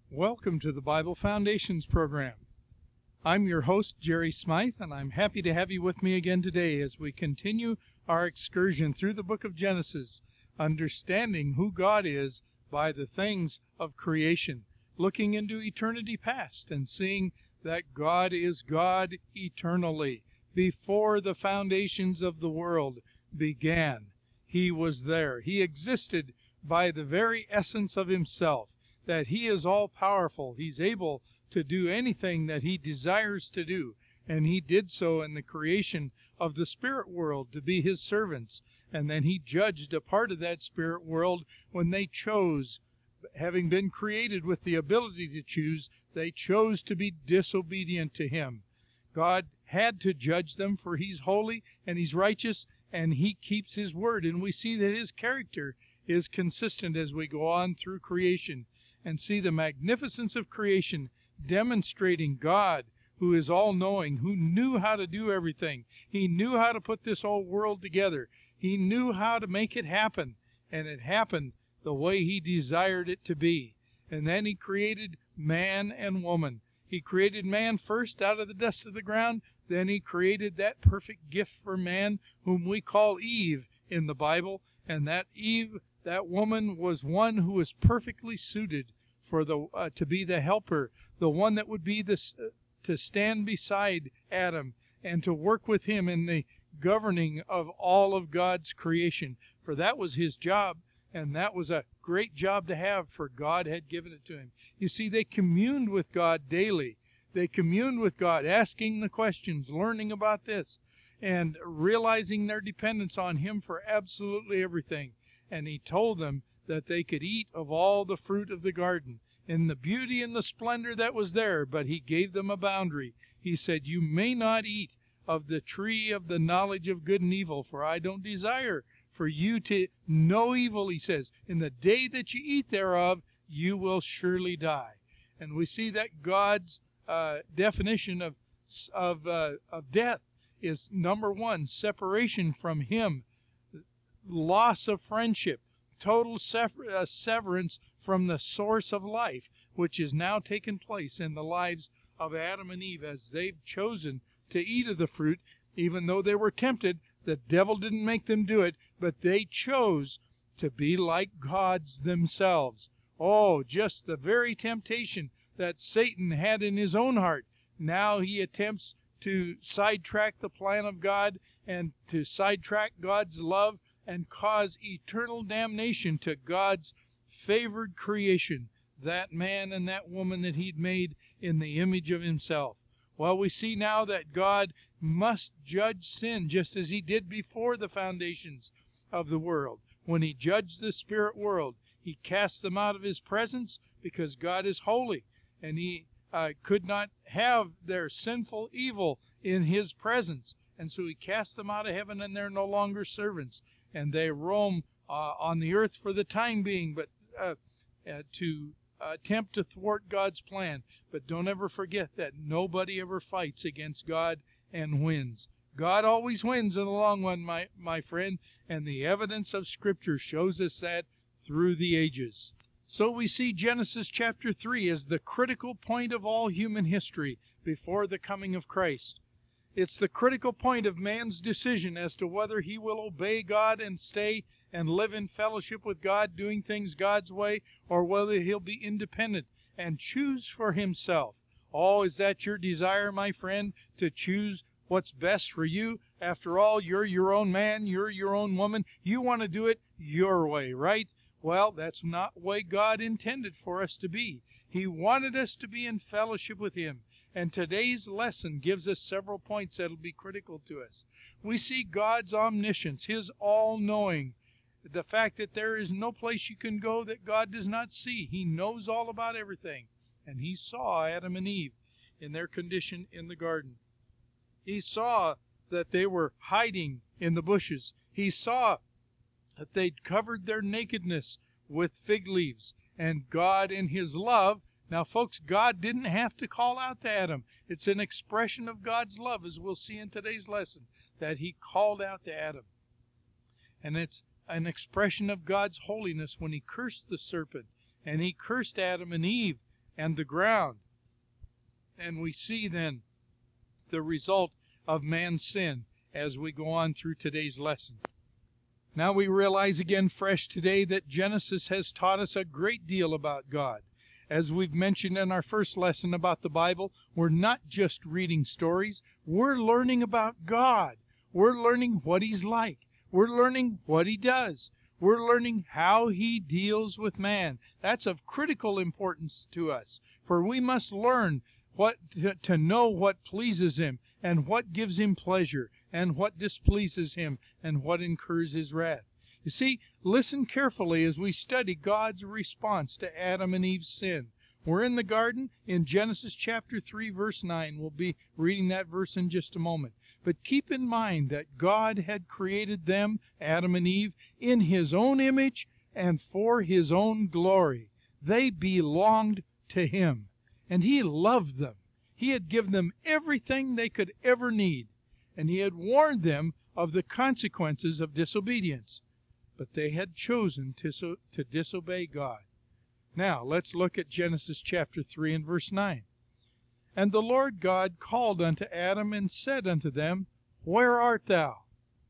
Welcome to the Bible Foundations program. I'm your host, Jerry Smythe, and I'm happy to have you with me again today as we continue our excursion through the book of Genesis, understanding who God is by the things of creation, looking into eternity past and seeing that God is God eternally. Before the foundations of the world began, He was there. He existed by the very essence of Himself, that He is all-powerful. He's able to do anything that He desires to do, and He did so in the creation of the spirit world to be His servants. And then He judged a part of that spirit world when they chose, having been created with the ability to choose, they chose to be disobedient to Him. God had to judge them, for He's holy and He's righteous, and He keeps His word. And we see that His character is consistent as we go on through creation and see the magnificence of creation demonstrating God, who is all-knowing, who knew how to do everything. He knew how to put this whole world together. He knew how to make it happen, and it happened the way He desired it to be. And then He created man and woman. He created man first out of the dust of the ground. Then He created that perfect gift for man, whom we call Eve in the Bible. And that Eve, that woman, was one who was perfectly suited for to be the helper, the one that would be to stand beside Adam and to work with him in the governing of all of God's creation. For that was his job, and that was a great job to have, for God had given it to him. You see, they communed with God daily. They communed with God, asking the questions, learning about this, and realizing their dependence on Him for absolutely everything. And He told them that they could eat of all the fruit of the garden in the beauty and the splendor that was there, but He gave them a boundary. He said, "You may not eat of the tree of the knowledge of good and evil, for I don't desire for you to know evil," He says. "In the day that you eat thereof, you will surely die." And we see that God's definition of death is, number one, separation from Him, loss of friendship, total severance from the source of life, which has now taken place in the lives of Adam and Eve as they've chosen to eat of the fruit. Even though they were tempted, the devil didn't make them do it, but they chose to be like gods themselves. Oh, just the very temptation that Satan had in his own heart. Now he attempts to sidetrack the plan of God and to sidetrack God's love and cause eternal damnation to God's favored creation, that man and that woman that He'd made in the image of Himself. Well, we see now that God must judge sin just as He did before the foundations of the world. When He judged the spirit world, He cast them out of His presence because God is holy, and He could not have their sinful evil in His presence. And so He cast them out of heaven, and they're no longer servants. And they roam on the earth for the time being, but to attempt to thwart God's plan. But don't ever forget that nobody ever fights against God and wins. God always wins in the long run, my friend, and the evidence of Scripture shows us that through the ages. So we see Genesis chapter 3 as the critical point of all human history before the coming of Christ. It's the critical point of man's decision as to whether he will obey God and stay and live in fellowship with God, doing things God's way, or whether he'll be independent and choose for himself. Oh, is that your desire, my friend, to choose what's best for you? After all, you're your own man, you're your own woman. You want to do it your way, right? Well, that's not the way God intended for us to be. He wanted us to be in fellowship with Him. And today's lesson gives us several points that will be critical to us. We see God's omniscience, His all-knowing, the fact that there is no place you can go that God does not see. He knows all about everything. And He saw Adam and Eve in their condition in the garden. He saw that they were hiding in the bushes. He saw that they'd covered their nakedness with fig leaves. And God, in His love, now, folks, God didn't have to call out to Adam. It's an expression of God's love, as we'll see in today's lesson, that He called out to Adam. And it's an expression of God's holiness when He cursed the serpent, and He cursed Adam and Eve, and the ground. And we see then the result of man's sin as we go on through today's lesson. Now we realize again fresh today that Genesis has taught us a great deal about God. As we've mentioned in our first lesson about the Bible, we're not just reading stories, we're learning about God. We're learning what He's like. We're learning what He does. We're learning how He deals with man. That's of critical importance to us, for we must learn to know what pleases Him, and what gives Him pleasure, and what displeases Him, and what incurs His wrath. You see, listen carefully as we study God's response to Adam and Eve's sin. We're in the garden in Genesis chapter 3, verse 9. We'll be reading that verse in just a moment. But keep in mind that God had created them, Adam and Eve, in His own image and for His own glory. They belonged to Him, and He loved them. He had given them everything they could ever need, and He had warned them of the consequences of disobedience. But they had chosen to disobey God. Now, let's look at Genesis chapter 3 and verse 9. And the Lord God called unto Adam and said unto them, Where art thou?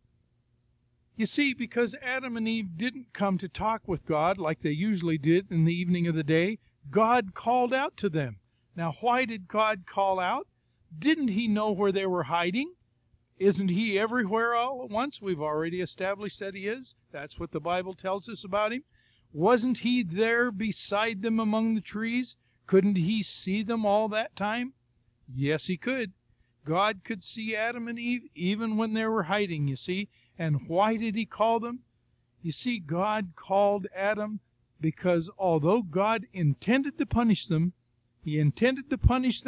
You see, because Adam and Eve didn't come to talk with God like they usually did in the evening of the day, God called out to them. Now, why did God call out? Didn't He know where they were hiding? Isn't He everywhere all at once? We've already established that He is. That's what the Bible tells us about Him. Wasn't He there beside them among the trees? Couldn't He see them all that time? Yes, He could. God could see Adam and Eve even when they were hiding, you see. And why did He call them? You see, God called Adam because although God intended to punish them, He intended to punish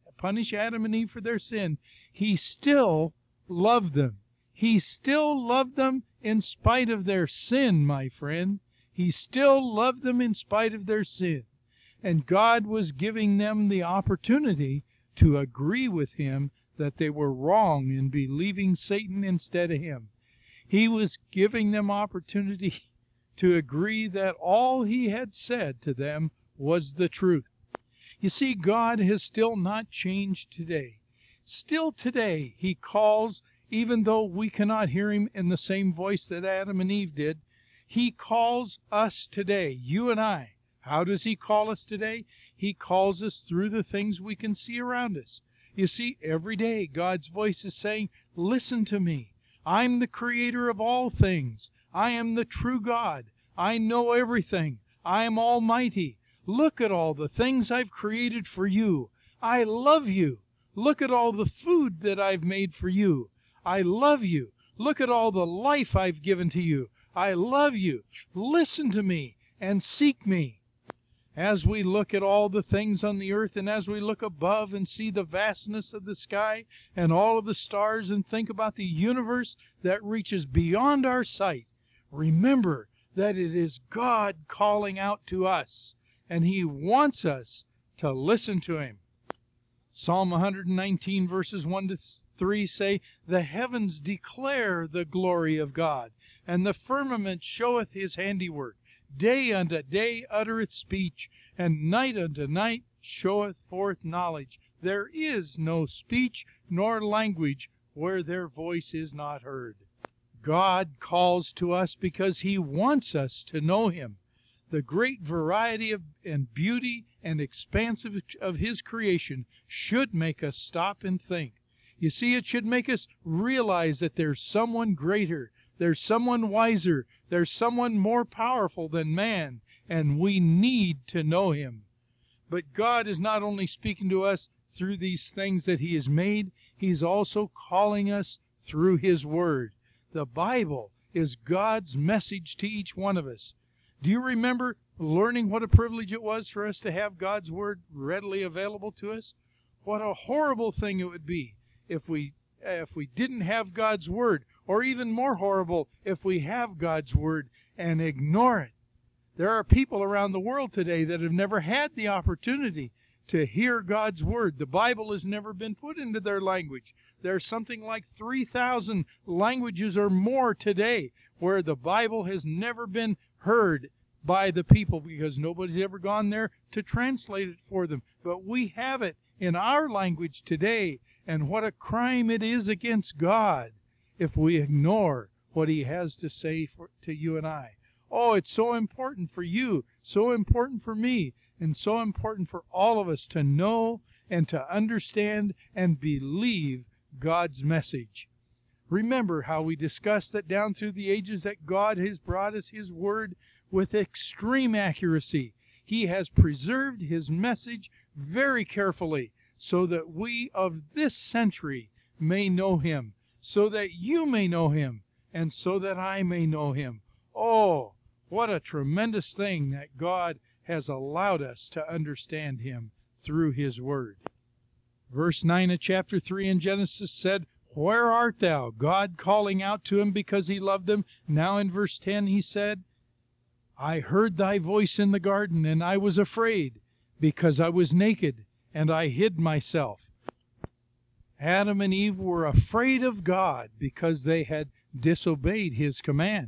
Adam and Eve for their sin, He still loved them. He still loved them in spite of their sin, my friend. He still loved them in spite of their sin. And God was giving them the opportunity to agree with Him that they were wrong in believing Satan instead of Him. He was giving them opportunity to agree that all He had said to them was the truth. You see, God has still not changed today. Still today, He calls, even though we cannot hear Him in the same voice that Adam and Eve did. He calls us today, you and I. How does He call us today? He calls us through the things we can see around us. You see, every day God's voice is saying, Listen to me. I'm the creator of all things. I am the true God. I know everything. I am almighty. Look at all the things I've created for you. I love you. Look at all the food that I've made for you. I love you. Look at all the life I've given to you. I love you. Listen to me and seek me. As we look at all the things on the earth, and as we look above and see the vastness of the sky and all of the stars and think about the universe that reaches beyond our sight, remember that it is God calling out to us, and He wants us to listen to Him. Psalm 119 verses 1 to 3 say, The heavens declare the glory of God, and the firmament showeth His handiwork. Day unto day uttereth speech, and night unto night showeth forth knowledge. There is no speech nor language where their voice is not heard. God calls to us because He wants us to know Him. The great variety and beauty and expanse of His creation should make us stop and think. You see, it should make us realize that there's someone greater, there's someone wiser, there's someone more powerful than man, and we need to know Him. But God is not only speaking to us through these things that He has made, He's also calling us through His Word. The Bible is God's message to each one of us. Do you remember learning what a privilege it was for us to have God's Word readily available to us? What a horrible thing it would be if we didn't have God's Word, or even more horrible if we have God's Word and ignore it. There are people around the world today that have never had the opportunity to hear God's Word. The Bible has never been put into their language. There's something like 3,000 languages or more today where the Bible has never been heard by the people because nobody's ever gone there to translate it for them. But we have it in our language today, and what a crime it is against God if we ignore what He has to say to you and I. Oh, it's so important for you, so important for me, and so important for all of us to know and to understand and believe God's message. Remember how we discussed that down through the ages that God has brought us His Word with extreme accuracy. He has preserved His message very carefully so that we of this century may know Him, so that you may know Him, and so that I may know Him. Oh, what a tremendous thing that God has allowed us to understand Him through His Word. Verse 9 of chapter 3 in Genesis said, "Where art thou?" God calling out to him because He loved them. Now in verse 10 He said, "I heard thy voice in the garden, and I was afraid, because I was naked, and I hid myself." Adam and Eve were afraid of God because they had disobeyed His command.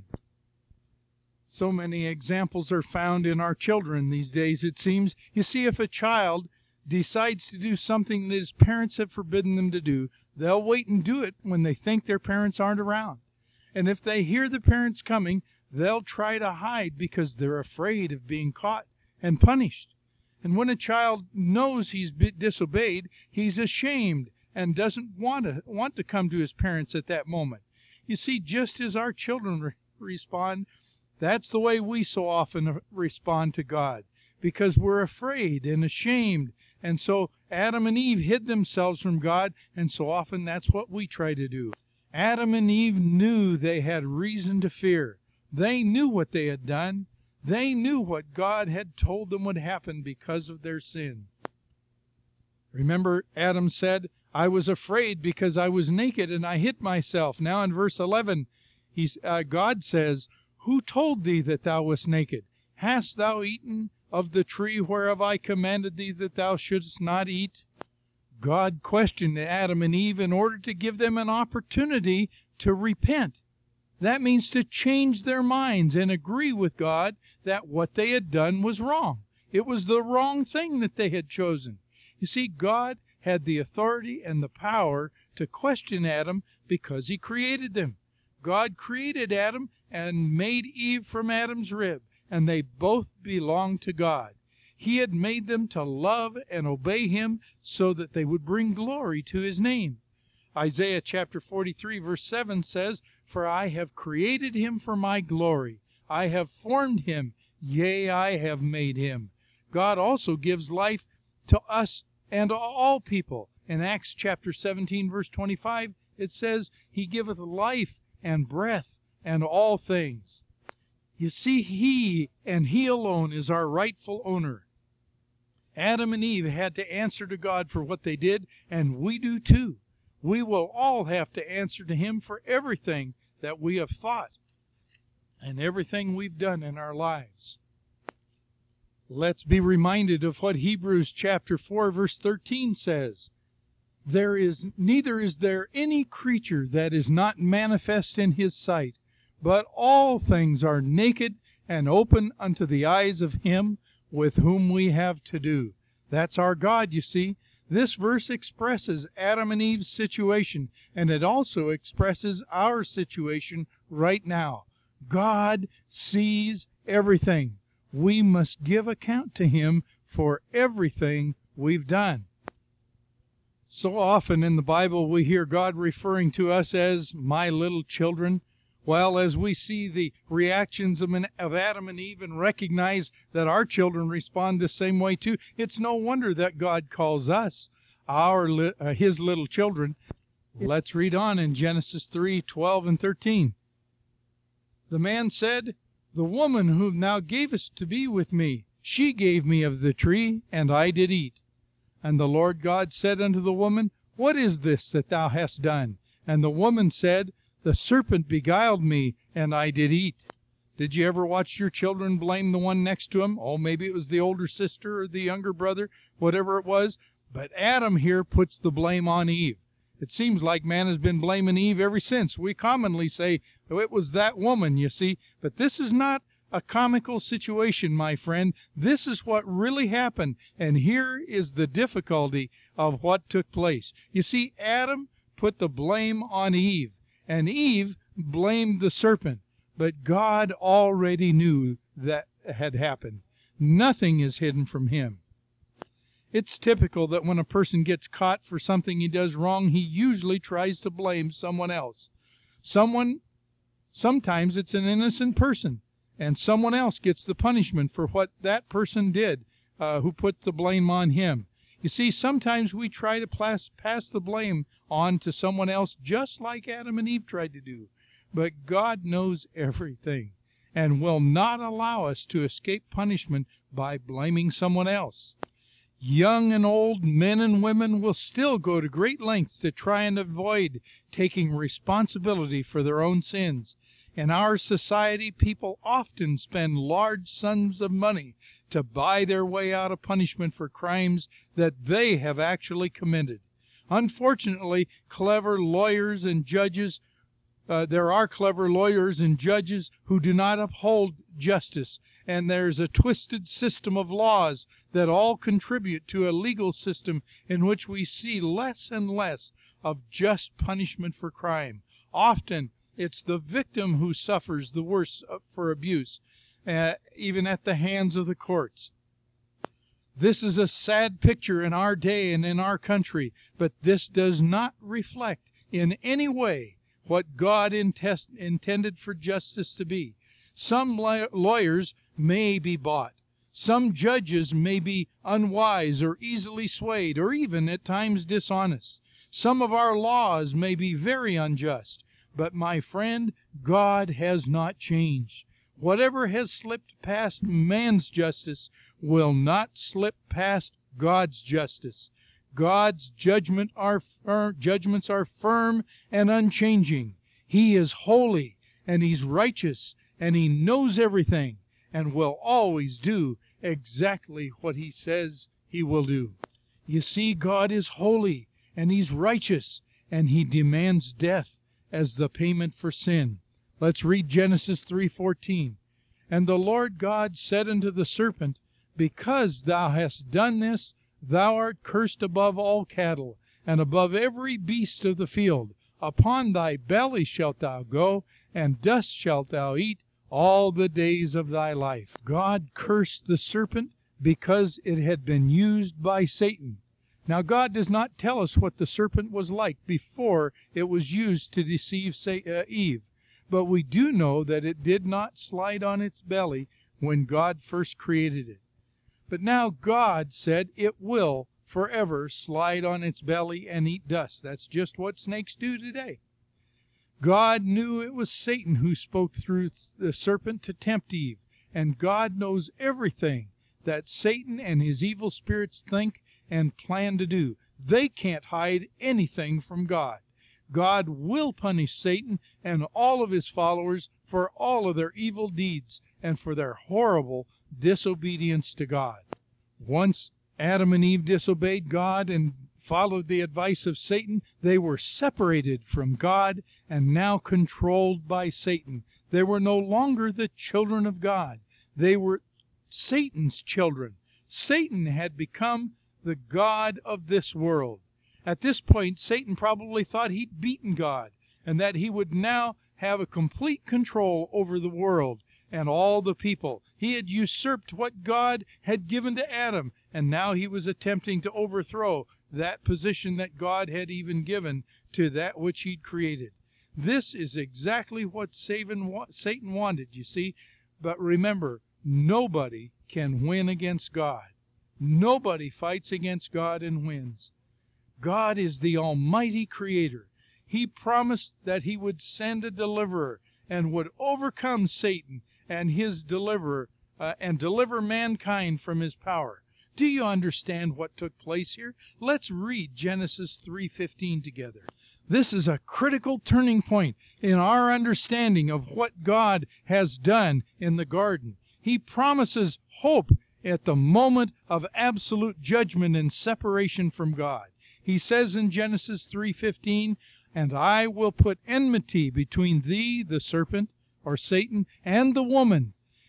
So many examples are found in our children these days, it seems. You see, if a child decides to do something that his parents have forbidden them to do, they'll wait and do it when they think their parents aren't around. And if they hear the parents coming, they'll try to hide because they're afraid of being caught and punished. And when a child knows he's disobeyed, he's ashamed and doesn't want to come to his parents at that moment. You see, just as our children respond, that's the way we so often respond to God, because we're afraid and ashamed. And so Adam and Eve hid themselves from God, and so often that's what we try to do. Adam and Eve knew they had reason to fear. They knew what they had done. They knew what God had told them would happen because of their sin. Remember, Adam said, "I was afraid because I was naked and I hid myself." Now in verse 11, God says, "Who told thee that thou wast naked? Hast thou eaten of the tree whereof I commanded thee that thou shouldst not eat?" God questioned Adam and Eve in order to give them an opportunity to repent. That means to change their minds and agree with God that what they had done was wrong. It was the wrong thing that they had chosen. You see, God had the authority and the power to question Adam because He created them. God created Adam and made Eve from Adam's rib, and they both belonged to God. He had made them to love and obey Him so that they would bring glory to His name. Isaiah chapter 43 verse 7 says, "For I have created him for my glory. I have formed him, yea, I have made him." God also gives life to us and all people. In Acts chapter 17 verse 25, it says, "He giveth life and breath and all things." You see, He and He alone is our rightful owner. Adam and Eve had to answer to God for what they did, and we do too. We will all have to answer to Him for everything that we have thought and everything we've done in our lives. Let's be reminded of what Hebrews chapter 4 verse 13 says. Neither is there any creature that is not manifest in His sight, but all things are naked and open unto the eyes of Him with whom we have to do. That's our God, you see. This verse expresses Adam and Eve's situation, and it also expresses our situation right now. God sees everything. We must give account to Him for everything we've done. So often in the Bible we hear God referring to us as my little children. Well, as we see the reactions of Adam and Eve and recognize that our children respond the same way too, it's no wonder that God calls us His little children. Let's read on in Genesis 3:12 and 13. "The man said, The woman whom thou gavest to be with me, she gave me of the tree, and I did eat. And the Lord God said unto the woman, What is this that thou hast done? And the woman said, The serpent beguiled me, and I did eat." Did you ever watch your children blame the one next to them? Oh, maybe it was the older sister or the younger brother, whatever it was. But Adam here puts the blame on Eve. It seems like man has been blaming Eve ever since. We commonly say, it was that woman, you see. But this is not a comical situation, my friend. This is what really happened, and here is the difficulty of what took place. You see, Adam put the blame on Eve, and Eve blamed the serpent, but God already knew that had happened. Nothing is hidden from Him. It's typical that when a person gets caught for something he does wrong, he usually tries to blame someone else. Sometimes it's an innocent person, and someone else gets the punishment for what that person did, who put the blame on him. You see, sometimes we try to pass the blame on to someone else, just like Adam and Eve tried to do. But God knows everything and will not allow us to escape punishment by blaming someone else. Young and old, men and women will still go to great lengths to try and avoid taking responsibility for their own sins. In our society, people often spend large sums of money to buy their way out of punishment for crimes that they have actually committed. Unfortunately, there are clever lawyers and judges who do not uphold justice, and there's a twisted system of laws that all contribute to a legal system in which we see less and less of just punishment for crime. Often, it's the victim who suffers the worst for abuse, even at the hands of the courts. This is a sad picture in our day and in our country, but this does not reflect in any way what God intended for justice to be. Some lawyers may be bought. Some judges may be unwise or easily swayed or even at times dishonest. Some of our laws may be very unjust. But my friend, God has not changed. Whatever has slipped past man's justice will not slip past God's justice. God's judgments are firm and unchanging. He is holy and He's righteous and He knows everything and will always do exactly what He says He will do. You see, God is holy and He's righteous and He demands death as the payment for sin. Let's read Genesis 3:14. And the Lord God said unto the serpent, Because thou hast done this, thou art cursed above all cattle, and above every beast of the field. Upon thy belly shalt thou go, and dust shalt thou eat all the days of thy life. God cursed the serpent because it had been used by Satan. Now, God does not tell us what the serpent was like before it was used to deceive Eve, but we do know that it did not slide on its belly when God first created it. But now God said it will forever slide on its belly and eat dust. That's just what snakes do today. God knew it was Satan who spoke through the serpent to tempt Eve, and God knows everything that Satan and his evil spirits think and plan to do. They can't hide anything from God. God will punish Satan and all of his followers for all of their evil deeds and for their horrible disobedience to God. Once Adam and Eve disobeyed God and followed the advice of Satan, they were separated from God and now controlled by Satan. They were no longer the children of God. They were Satan's children. Satan had become the god of this world. At this point, Satan probably thought he'd beaten God and that he would now have a complete control over the world and all the people. He had usurped what God had given to Adam, and now he was attempting to overthrow that position that God had even given to that which He'd created. This is exactly what Satan wanted, you see. But remember, nobody can win against God. Nobody fights against God and wins. God is the Almighty Creator. He promised that He would send a deliverer and would overcome Satan and his deliverer and deliver mankind from his power. Do you understand what took place here? Let's read Genesis 3:15 together. This is a critical turning point in our understanding of what God has done in the garden. He promises hope at the moment of absolute judgment and separation from God. He says in Genesis 3:15, And I will put enmity between thee, the serpent, or Satan, and the woman,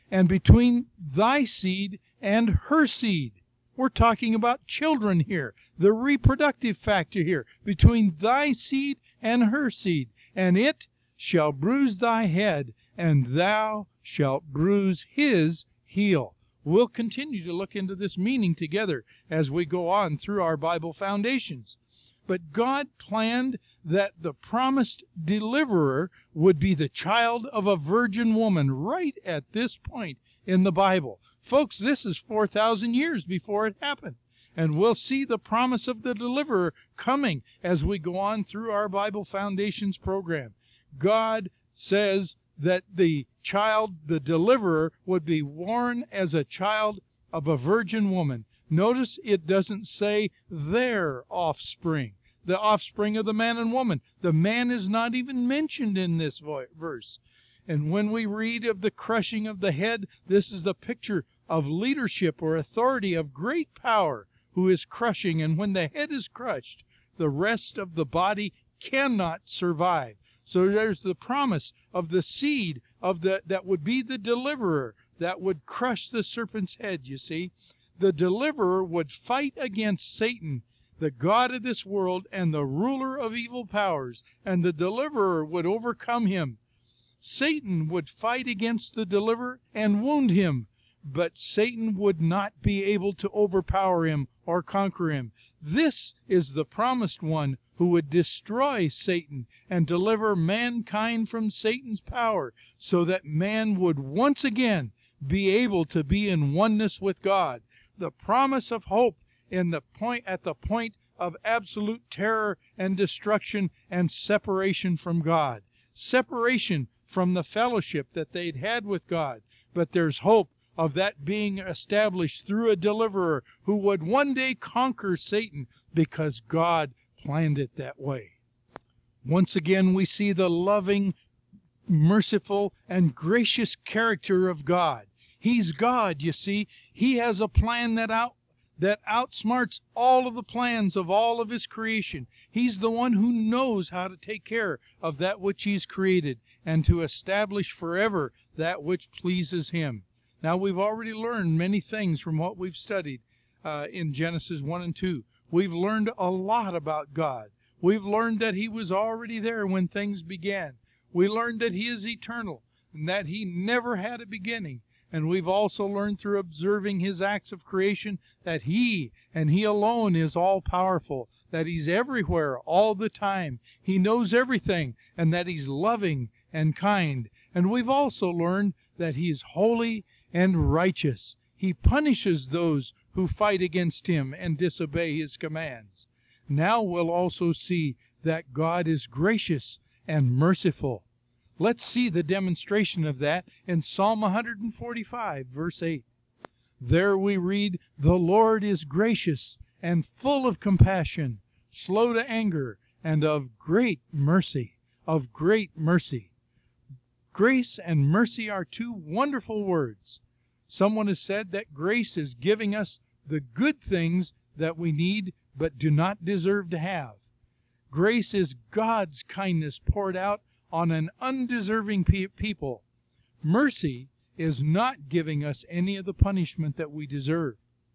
and between thy seed and her seed. We're talking about children here, the reproductive factor here, between thy seed and her seed. And it shall bruise thy head, and thou shalt bruise his heel. We'll continue to look into this meaning together as we go on through our Bible foundations. But God planned that the promised deliverer would be the child of a virgin woman right at this point in the Bible. Folks, this is 4,000 years before it happened. And we'll see the promise of the deliverer coming as we go on through our Bible Foundations program. God says that the child, the deliverer, would be born as a child of a virgin woman. Notice it doesn't say their offspring, the offspring of the man and woman. The man is not even mentioned in this verse. And when we read of the crushing of the head, this is the picture of leadership or authority of great power who is crushing. And when the head is crushed, the rest of the body cannot survive. So there's the promise of the seed of that would be the deliverer that would crush the serpent's head, you see. The deliverer would fight against Satan, the god of this world and the ruler of evil powers, and the deliverer would overcome him. Satan would fight against the deliverer and wound him, but Satan would not be able to overpower him or conquer him. This is the promised one who would destroy Satan and deliver mankind from Satan's power, so that man would once again be able to be in oneness with God. The promise of hope at the point of absolute terror and destruction and separation from God. Separation from the fellowship that they'd had with God. But there's hope of that being established through a deliverer who would one day conquer Satan, because God planned it that way. Once again, we see the loving, merciful, and gracious character of God. He's God, you see. He has a plan that outsmarts all of the plans of all of His creation. He's the one who knows how to take care of that which He's created and to establish forever that which pleases Him. Now, we've already learned many things from what we've studied in Genesis 1 and 2. We've learned a lot about God. We've learned that He was already there when things began. We learned that He is eternal and that He never had a beginning. And we've also learned through observing His acts of creation that He and He alone is all-powerful, that He's everywhere all the time. He knows everything, and that He's loving and kind. And we've also learned that He's holy and righteous. He punishes those who fight against Him and disobey His commands. Now we'll also see that God is gracious and merciful. Let's see the demonstration of that in Psalm 145, verse 8. There we read, "The Lord is gracious and full of compassion, slow to anger, and of great mercy." Of great mercy. Grace and mercy are two wonderful words. Someone has said that grace is giving us the good things that we need but do not deserve to have. Grace is God's kindness poured out on an undeserving people. Mercy is not giving us any of the punishment that we deserve.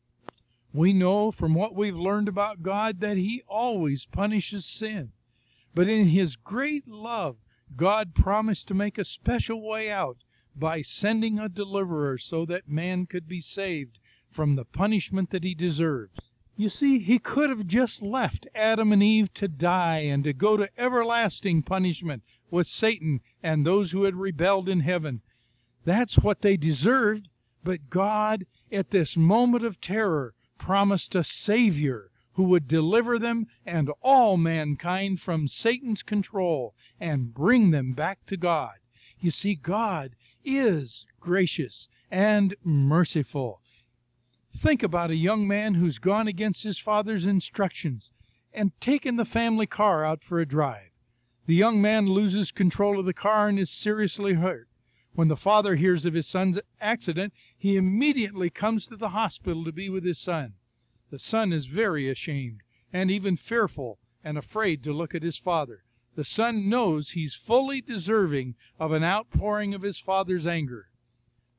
We know from what we've learned about God that He always punishes sin. But in His great love, God promised to make a special way out by sending a deliverer so that man could be saved from the punishment that he deserves. You see, He could have just left Adam and Eve to die and to go to everlasting punishment with Satan and those who had rebelled in heaven. That's what they deserved. But God, at this moment of terror, promised a Savior who would deliver them and all mankind from Satan's control and bring them back to God. You see, God is gracious and merciful. Think about a young man who's gone against his father's instructions and taken the family car out for a drive. The young man loses control of the car and is seriously hurt. When the father hears of his son's accident, he immediately comes to the hospital to be with his son. The son is very ashamed and even fearful and afraid to look at his father. The son knows he's fully deserving of an outpouring of his father's anger.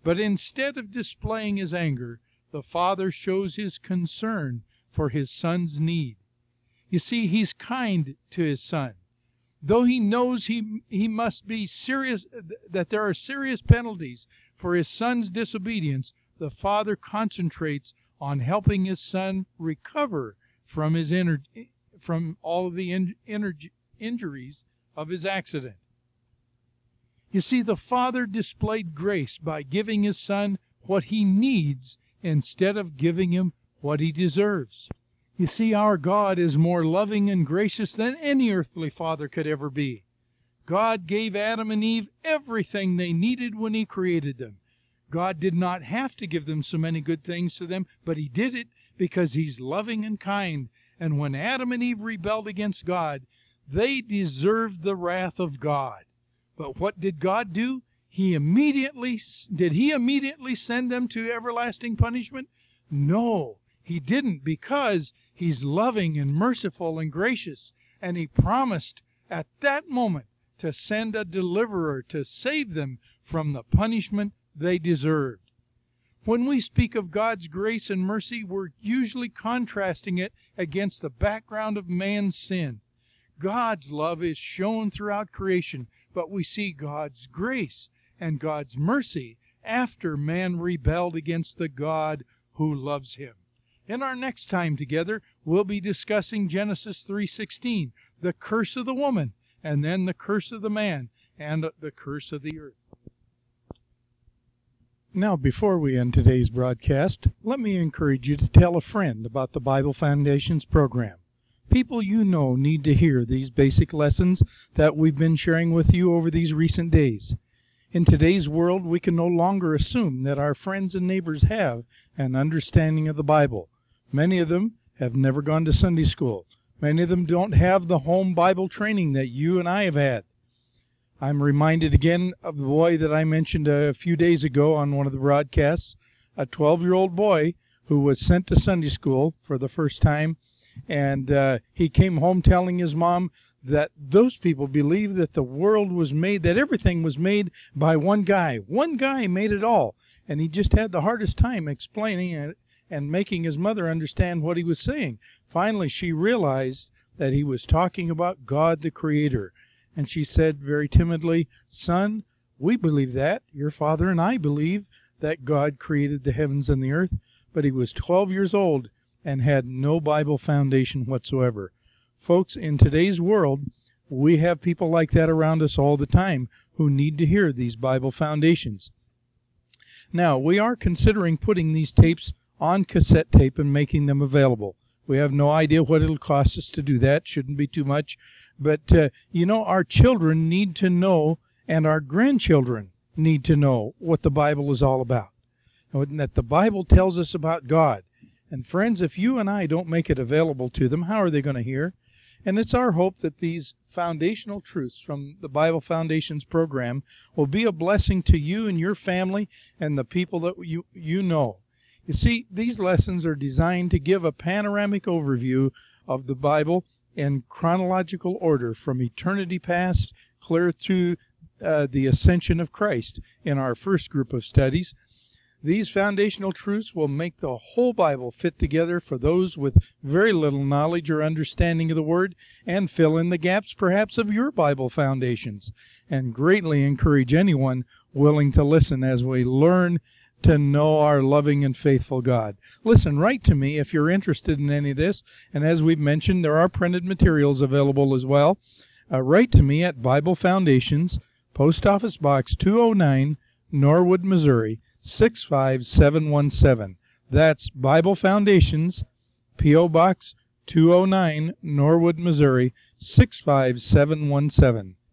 But instead of displaying his anger, the father shows his concern for his son's need. You see, he's kind to his son. Though he knows he must be serious, that there are serious penalties for his son's disobedience, the father concentrates on helping his son recover from all of the injuries of his accident. You see, the father displayed grace by giving his son what he needs instead of giving him what he deserves. You see, our God is more loving and gracious than any earthly father could ever be. God gave Adam and Eve everything they needed when He created them. God did not have to give them so many good things to them, but He did it because He's loving and kind. And when Adam and Eve rebelled against God, they deserved the wrath of God. But what did God do? Did He immediately send them to everlasting punishment? No, He didn't, because He's loving and merciful and gracious, and He promised at that moment to send a deliverer to save them from the punishment they deserved. When we speak of God's grace and mercy, we're usually contrasting it against the background of man's sin. God's love is shown throughout creation, but we see God's grace and God's mercy after man rebelled against the God who loves him. In our next time together, we'll be discussing Genesis 3:16, the curse of the woman, and then the curse of the man, and the curse of the earth. Now, before we end today's broadcast, let me encourage you to tell a friend about the Bible Foundations program. People you know need to hear these basic lessons that we've been sharing with you over these recent days. In today's world, we can no longer assume that our friends and neighbors have an understanding of the Bible. Many of them have never gone to Sunday school. Many of them don't have the home Bible training that you and I have had. I'm reminded again of the boy that I mentioned a few days ago on one of the broadcasts, a 12-year-old boy who was sent to Sunday school for the first time, and he came home telling his mom that those people believe that the world was made, that everything was made by one guy. One guy made it all, and he just had the hardest time explaining it and making his mother understand what he was saying. Finally, she realized that he was talking about God the Creator. And she said very timidly, "Son, we believe that. Your father and I believe that God created the heavens and the earth." But he was 12 years old and had no Bible foundation whatsoever. Folks, in today's world, we have people like that around us all the time who need to hear these Bible foundations. Now, we are considering putting these tapes on cassette tape and making them available. We have no idea what it'll cost us to do that. Shouldn't be too much. But, our children need to know, and our grandchildren need to know what the Bible is all about. And that the Bible tells us about God. And friends, if you and I don't make it available to them, how are they going to hear? And it's our hope that these foundational truths from the Bible Foundations program will be a blessing to you and your family and the people that you know. You see, these lessons are designed to give a panoramic overview of the Bible in chronological order from eternity past clear through the ascension of Christ in our first group of studies. These foundational truths will make the whole Bible fit together for those with very little knowledge or understanding of the Word, and fill in the gaps perhaps of your Bible foundations, and greatly encourage anyone willing to listen as we learn to know our loving and faithful God. Listen, write to me if you're interested in any of this, and as we've mentioned, there are printed materials available as well. Write to me at Bible Foundations, Post Office Box 209, Norwood, Missouri, 65717. That's Bible Foundations, P.O. Box 209, Norwood, Missouri, 65717.